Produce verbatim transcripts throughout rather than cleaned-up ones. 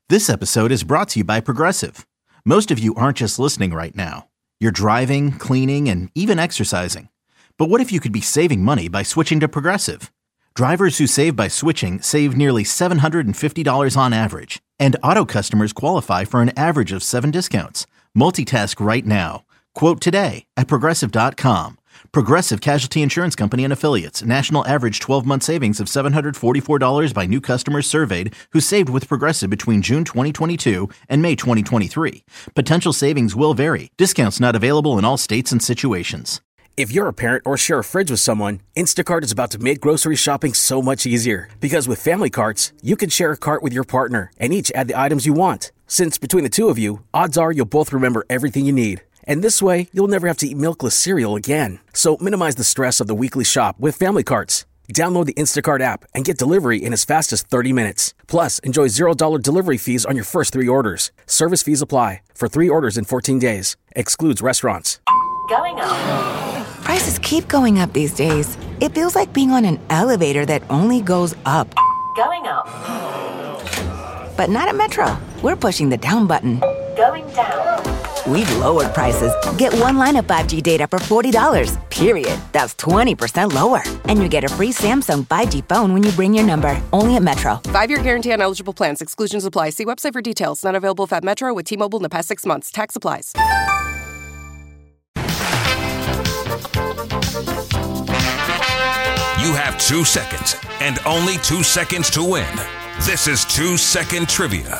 This episode is brought to you by Progressive. Most of you aren't just listening right now. You're driving, cleaning, and even exercising. But what if you could be saving money by switching to Progressive? Drivers who save by switching save nearly seven hundred fifty dollars on average. And auto customers qualify for an average of seven discounts. Multitask right now. Quote today at Progressive dot com. Progressive Casualty Insurance Company and Affiliates. National average twelve-month savings of seven hundred forty-four dollars by new customers surveyed who saved with Progressive between June twenty twenty-two and May twenty twenty-three. Potential savings will vary. Discounts not available in all states and situations. If you're a parent or share a fridge with someone, Instacart is about to make grocery shopping so much easier. Because with family carts, you can share a cart with your partner and each add the items you want. Since between the two of you, odds are you'll both remember everything you need. And this way, you'll never have to eat milkless cereal again. So minimize the stress of the weekly shop with family carts. Download the Instacart app and get delivery in as fast as thirty minutes. Plus, enjoy zero dollars delivery fees on your first three orders. Service fees apply for three orders in fourteen days. Excludes restaurants. Going up. Prices keep going up these days. It feels like being on an elevator that only goes up. Going up. But not at Metro. We're pushing the down button. Going down. We've lowered prices. Get one line of five G data for forty dollars, period. That's twenty percent lower. And you get a free Samsung five G phone when you bring your number. Only at Metro. Five-year guarantee on eligible plans. Exclusions apply. See website for details. Not available at Metro with T-Mobile in the past six months. Tax applies. You have two seconds and only two seconds to win. This is Two Second Trivia.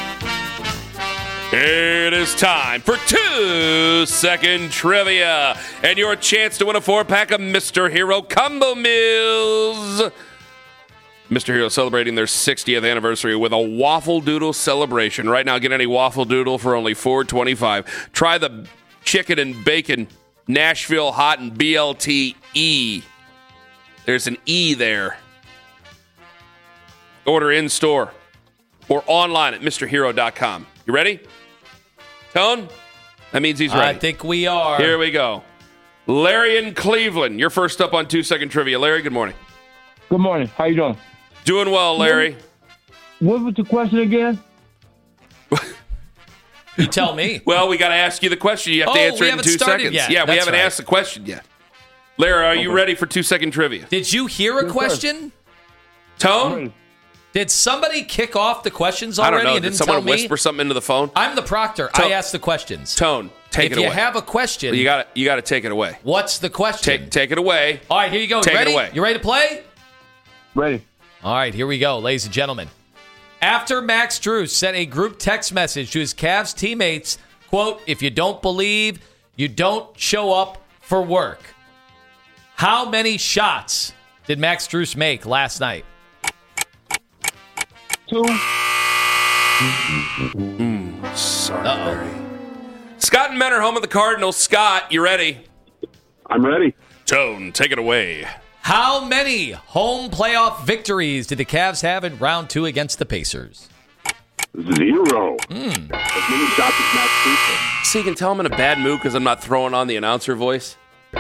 It is time for Two Second Trivia and your chance to win a four-pack of Mister Hero Combo Meals. Mister Hero celebrating their sixtieth anniversary with a Waffle Doodle celebration. Right now, get any Waffle Doodle for only four twenty-five. Try the chicken and bacon Nashville Hot and B L T E. There's an E there. Order in-store or online at Mr Hero dot com. You ready? Tone? That means he's ready. I think we are. Here we go. Larry in Cleveland. You're first up on Two Second Trivia. Larry, good morning. Good morning. How you doing? Doing well, Larry. What was the question again? You tell me. Well, we got to ask you the question. You have to Oh, answer we it in haven't two started seconds. yet. Yeah, we That's haven't right. asked the question yet. Larry, are you ready for Two Second Trivia? Did you hear a Yes, question? Tone? Did somebody kick off the questions I already don't know. and Did didn't someone tell me? whisper something into the phone? I'm the proctor. Tone. I ask the questions. Tone, take if it you away. have a question, you got you got to take it away. what's the question? Take take it away. All right, here you go. Take you it ready? away. You ready to play? Ready. All right, here we go, ladies and gentlemen. After Max Strus sent a group text message to his Cavs teammates, quote, "If you don't believe, you don't show up for work." How many shots did Max Strus make last night? Two. Mm, sorry, Uh-oh. Larry. Scott and Men are home at the Cardinals. Scott, you ready? I'm ready. Tone, take it away. How many home playoff victories did the Cavs have in round two against the Pacers? Zero. Mm. As many shots as Max Strus. So you can tell I'm in a bad mood because I'm not throwing on the announcer voice.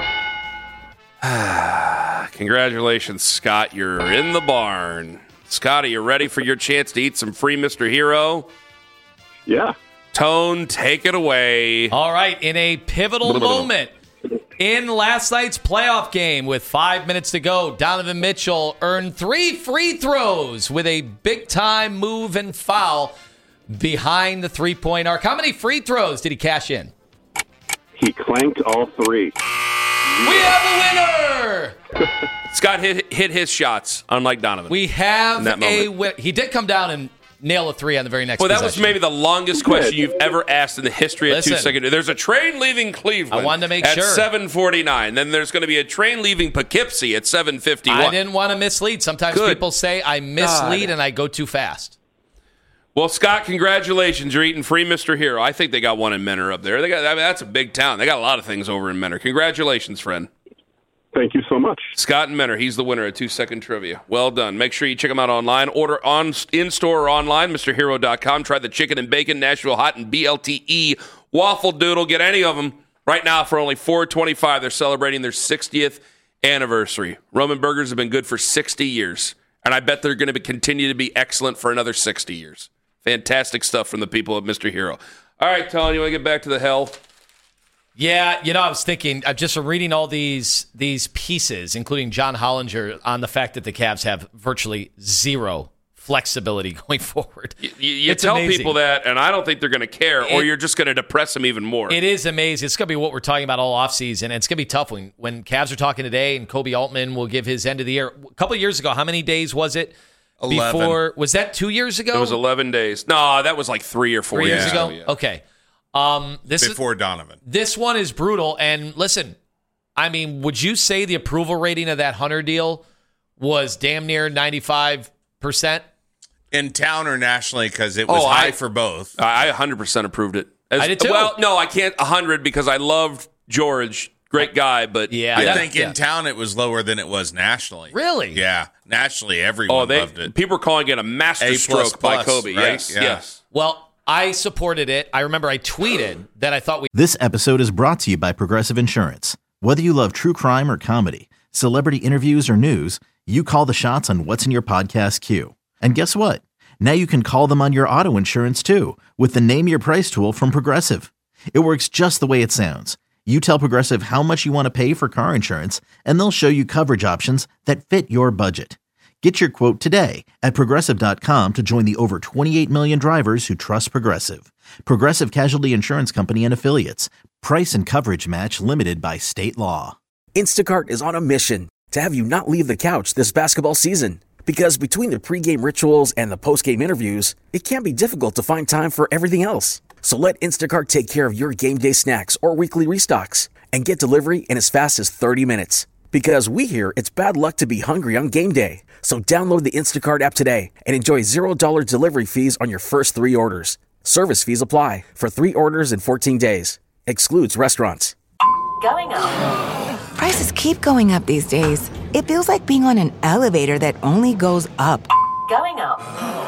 Congratulations, Scott. You're in the barn. Scott, are you ready for your chance to eat some free Mister Hero? Yeah. Tone, take it away. All right, in a pivotal moment in last night's playoff game with five minutes to go, Donovan Mitchell earned three free throws with a big-time move and foul behind the three-point arc. How many free throws did he cash in? He clanked all three. We have a winner! Scott hit hit his shots, unlike Donovan. We have In that a moment. win. He did come down and nail a three on the very next Well, that was possession. maybe the longest question you've ever asked in the history of Listen. Two Second. There's a train leaving Cleveland I wanted to make at sure. seven forty-nine. Then there's going to be a train leaving Poughkeepsie at seven fifty-one. I didn't want to mislead. Sometimes Good people say I mislead God. and I go too fast. Well, Scott, congratulations. You're eating free Mister Hero. I think they got one in Menor up there. They got I mean, that's a big town. They got a lot of things over in Menor. Congratulations, friend. Thank you so much. Scott and Menor, he's the winner of Two Second Trivia. Well done. Make sure you check him out online. Order on in-store or online, Mr Hero dot com. Try the chicken and bacon, Nashville Hot, and B L T E Waffle Doodle. Get any of them right now for only four twenty-five. They're celebrating their sixtieth anniversary. Roman burgers have been good for sixty years, and I bet they're going to continue to be excellent for another sixty years. Fantastic stuff from the people of Mister Hero. All right, Tony, you want to get back to the hell? Yeah, you know, I was thinking, I'm just reading all these these pieces, including John Hollinger, on the fact that the Cavs have virtually zero flexibility going forward. You, you It's tell amazing. people that, and I don't think they're going to care, or It- you're just going to depress them even more. It is amazing. It's going to be what we're talking about all offseason, and it's going to be tough when, when Cavs are talking today, and Kobe Altman will give his end of the year. A couple of years ago, how many days was it? eleven. Before, was that two years ago? It was eleven days. No, that was like three or four Three years years ago? yeah. Okay. Um, this Before is, Donovan. This one is brutal. And listen, I mean, would you say the approval rating of that Hunter deal was damn near ninety-five percent? In town or nationally, because it was Oh, high I- for both. I one hundred percent approved it. As- I did too. Well, no, I can't one hundred because I loved George. Great guy, but Yeah. I that- think yeah. in town it was lower than it was nationally. Really? Yeah. Nationally, everyone Oh, they loved it. people are calling it a master A plus stroke by plus, Kobe. right? Yes, Yeah. yes. Well, I supported it. I remember I tweeted that I thought we This episode is brought to you by Progressive Insurance. Whether you love true crime or comedy, celebrity interviews or news, you call the shots on what's in your podcast queue. And guess what? Now you can call them on your auto insurance too with the Name Your Price tool from Progressive. It works just the way it sounds. You tell Progressive how much you want to pay for car insurance, and they'll show you coverage options that fit your budget. Get your quote today at Progressive dot com to join the over twenty-eight million drivers who trust Progressive. Progressive Casualty Insurance Company and Affiliates. Price and coverage match limited by state law. Instacart is on a mission to have you not leave the couch this basketball season. Because between the pregame rituals and the postgame interviews, it can be difficult to find time for everything else. So let Instacart take care of your game day snacks or weekly restocks and get delivery in as fast as thirty minutes. Because we hear it's bad luck to be hungry on game day. So download the Instacart app today and enjoy zero dollars delivery fees on your first three orders. Service fees apply for three orders in fourteen days. Excludes restaurants. Going up. Prices keep going up these days. It feels like being on an elevator that only goes up. Going up.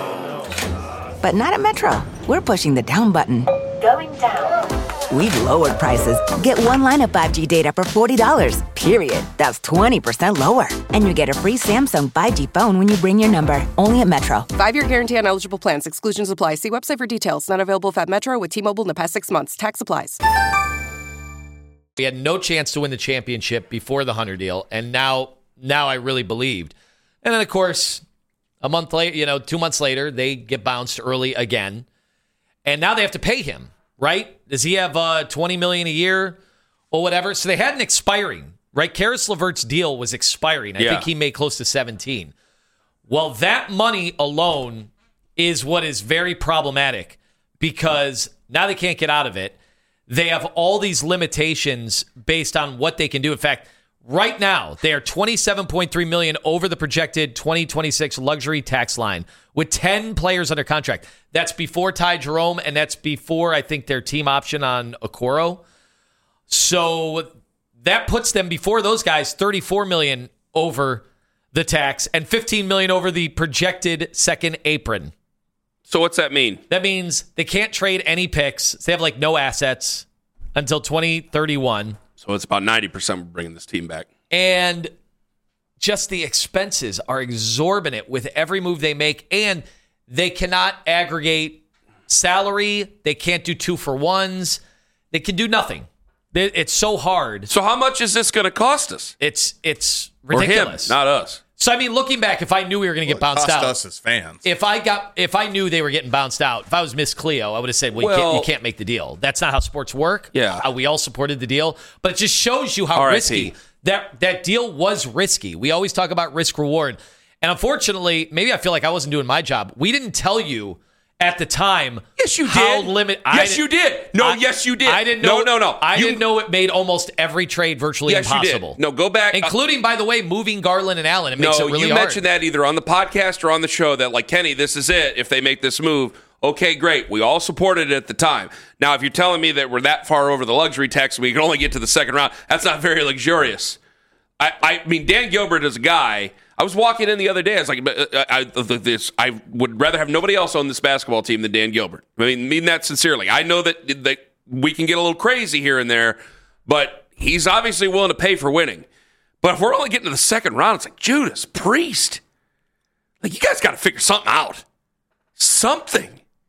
But not at Metro. We're pushing the down button. Going down. We've lowered prices. Get one line of five G data for forty dollars, period. That's twenty percent lower. And you get a free Samsung five G phone when you bring your number. Only at Metro. Five-year guarantee on eligible plans. Exclusions apply. See website for details. Not available if at Metro with T-Mobile in the past six months. Tax applies. we had no chance to win the championship before the Hunter deal, and now now I really believed. And then, of course, a month later, you know, two months later, they get bounced early again. And now they have to pay him, right? Does he have uh, twenty million dollars a year or whatever? So they had an expiring, right? Karis LeVert's deal was expiring. I Yeah. think he made close to seventeen. Well, that money alone is what is very problematic because now they can't get out of it. They have all these limitations based on what they can do. In fact, right now, they are twenty-seven point three million dollars over the projected twenty twenty-six luxury tax line with ten players under contract. That's before Ty Jerome, and that's before, I think, their team option on Okoro. So that puts them, before those guys, thirty-four million dollars over the tax and fifteen million dollars over the projected second apron. So what's that mean? That means they can't trade any picks. They have like no assets until twenty thirty-one. So it's about ninety percent bringing this team back. And just the expenses are exorbitant with every move they make. And they cannot aggregate salary. They can't do two for ones. They can do nothing. They- It's so hard. So how much is this going to cost us? It's it's Or him, ridiculous. not us. So I mean, looking back, if I knew we were going to get Well, it bounced cost out, us as fans. if I got, if I knew they were getting bounced out, if I was Miss Cleo, I would have said, "Well, you, can't, Well- you can't make the deal. That's not how sports work." Yeah. Uh, we all supported the deal, but it just shows you how R I P. risky that that deal was. Risky. We always talk about risk reward, and unfortunately, maybe I feel like I wasn't doing my job. We didn't tell you at the time. Yes, you how did. limit. Yes, I you did. No, I- yes, you did. I didn't know. No, no, no. I You- didn't know it made almost every trade virtually Yes, you did. impossible. No, go back. including, by the way, moving Garland and Allen. It makes no, it really you hard. mentioned that either on the podcast or on the show that, like, Kenny, this is it. If they make this move, okay, great. We all supported it at the time. Now, if you're telling me that we're that far over the luxury tax, we can only get to the second round, that's not very luxurious. I, I mean, Dan Gilbert is a guy. I was walking in the other day. I was like, I, I, this, I would rather have nobody else on this basketball team than Dan Gilbert. I mean, mean that sincerely. I know that, that we can get a little crazy here and there, but he's obviously willing to pay for winning. But if we're only getting to the second round, it's like, Judas Priest. Like, you guys got to figure something out. Something.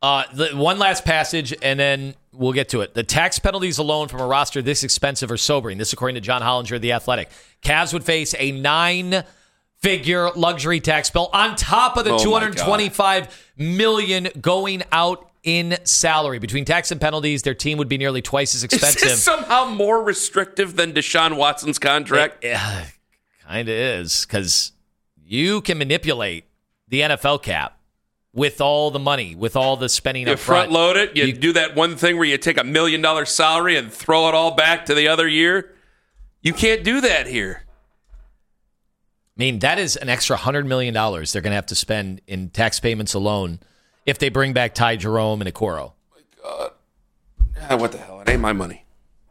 Uh, the, one last passage, and then we'll get to it. The tax penalties alone from a roster this expensive are sobering. This, according to John Hollinger of The Athletic. Cavs would face a nine-figure luxury tax bill on top of the Oh, two hundred twenty-five million dollars going out in salary. Between tax and penalties, their team would be nearly twice as expensive. Is this somehow more restrictive than Deshaun Watson's contract? It uh, kind of is, because you can manipulate the N F L cap with all the money, with all the spending You up front. front load it. You, You- do that one thing where you take a million dollar salary and throw it all back to the other year. You can't do that here. I mean, that is an extra one hundred million dollars they're going to have to spend in tax payments alone if they bring back Ty Jerome and Okoro. God. Ah, what the hell? It ain't my money.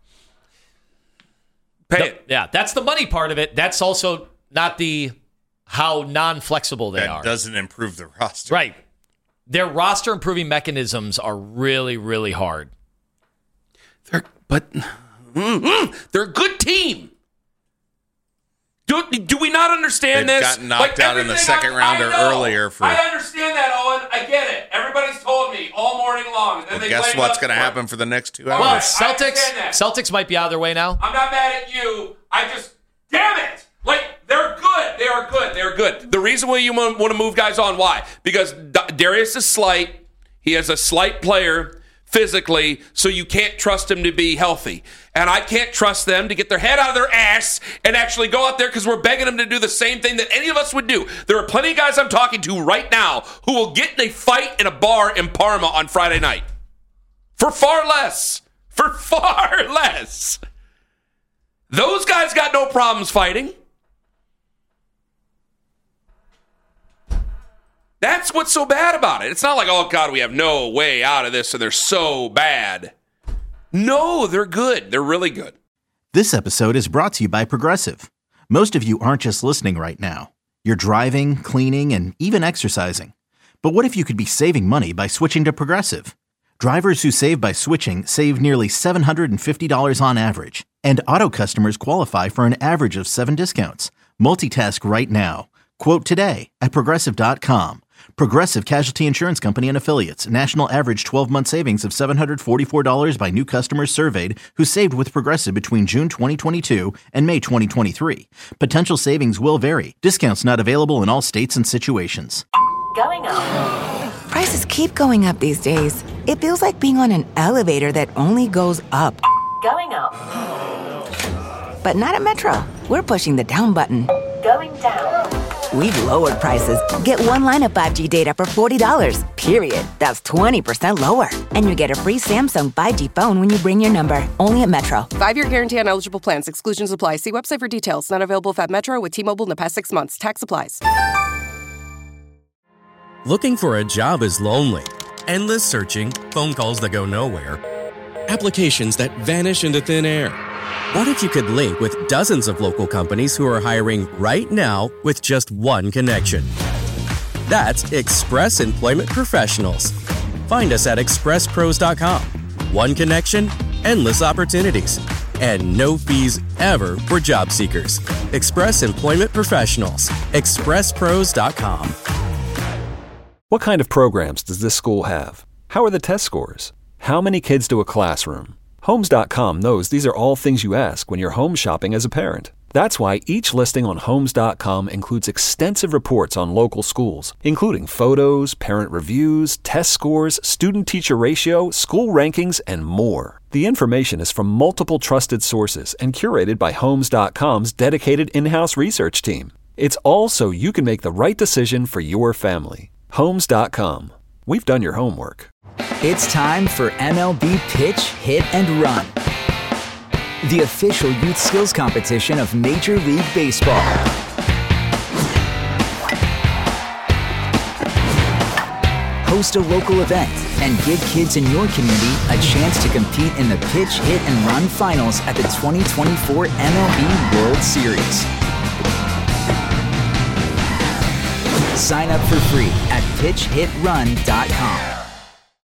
Pay No, it. yeah, that's the money part of it. That's also not the how non-flexible they That are. doesn't improve the roster. Right. Their roster improving mechanisms are really, really hard. They're, but mm-hmm, they're a good team. Do, do we not understand They've this? gotten knocked out in the everything second I- round I or know. earlier for- I understand that, Owen. I get it. Everybody's told me all morning long. And then Well, they guess blame what's us going to for it. happen for the next two Well, Well, hours? I Celtics, understand that. Celtics might be out of their way now. I'm not mad at you. I just, damn it. Like, they're good. They are good. They're good. The reason why you want to move guys on, why? Because D- Darius is slight. He has a slight player physically, so you can't trust him to be healthy. And I can't trust them to get their head out of their ass and actually go out there because we're begging them to do the same thing that any of us would do. There are plenty of guys I'm talking to right now who will get in a fight in a bar in Parma on Friday night. For far less. For far less. Those guys got no problems fighting. That's what's so bad about it. It's not like, oh, God, we have no way out of this, and they're so bad. No, they're good. They're really good. This episode is brought to you by Progressive. Most of you aren't just listening right now. You're driving, cleaning, and even exercising. But what if you could be saving money by switching to Progressive? Drivers who save by switching save nearly seven hundred fifty dollars on average. And auto customers qualify for an average of seven discounts. Multitask right now. Quote today at Progressive dot com. Progressive Casualty Insurance Company and Affiliates. National average twelve-month savings of seven hundred forty-four dollars by new customers surveyed who saved with Progressive between June twenty twenty-two and May twenty twenty-three. Potential savings will vary. Discounts not available in all states and situations. Going up. Prices keep going up these days. It feels like being on an elevator that only goes up. Going up. But not at Metro. We're pushing the down button. Going down. We've lowered prices. Get one line of five G data for forty dollars, period. That's twenty percent lower. And you get a free Samsung five G phone when you bring your number. Only at Metro. Five-year guarantee on eligible plans. Exclusions apply. See website for details. Not available if at Metro with T-Mobile in the past six months. Tax applies. Looking for a job is lonely. Endless searching, phone calls that go nowhere, applications that vanish into thin air. What if you could link with dozens of local companies who are hiring right now with just one connection? That's Express Employment Professionals. Find us at express pros dot com. One connection, endless opportunities, and no fees ever for job seekers. Express Employment Professionals. express pros dot com. What kind of programs does this school have? How are the test scores? How many kids do a classroom? Homes dot com knows these are all things you ask when you're home shopping as a parent. That's why each listing on Homes dot com includes extensive reports on local schools, including photos, parent reviews, test scores, student-teacher ratio, school rankings, and more. The information is from multiple trusted sources and curated by Homes dot com's dedicated in-house research team. It's all so you can make the right decision for your family. Homes dot com. We've done your homework. It's time for M L B Pitch, Hit, and Run, the official youth skills competition of Major League Baseball. Host a local event and give kids in your community a chance to compete in the Pitch, Hit, and Run finals at the twenty twenty-four M L B World Series. Sign up for free at pitch hit run dot com.